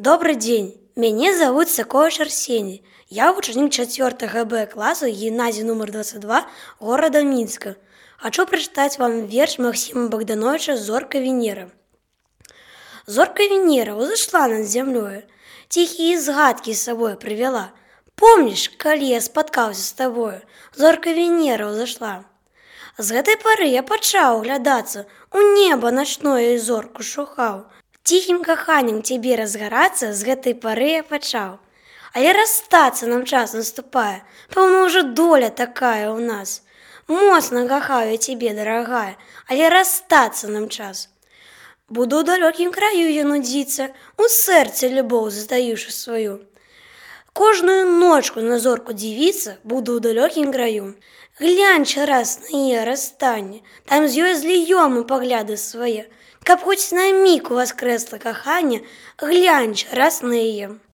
Добрый день, меня зовут Сакош Арсений. Я ученик 4 Б класса гимназии номер 22 города Минска. Хочу прочитать вам верш Максима Богдановича «Зорка Венера». Зорка Венера узошла над землей, тихие згадки с собой привела. Помнишь, коли я споткался с тобою, зорка Венера узошла. З гэтай пары я пачаў углядацца, у неба начное і зорку шукаў. Тихим каханнем тебе разгораться з гэтай пары я пачаў. Але расстаться нам час наступае, пэўна ўжо доля такая ў нас. Моцна кахаю я тебе, дорогая, але расстаться нам час. Буду ў далёкім краю я нудзіцца, у сэрцы любоў застаюшы сваю. Кожную ночку на зорку дзівіцца буду ў далёкім краю. Гляньчы раз на яе расстанне, там з ёй зліём і пагляды свае. Каб хоць на миг у воскресло каханне, гляньчы раз на яе.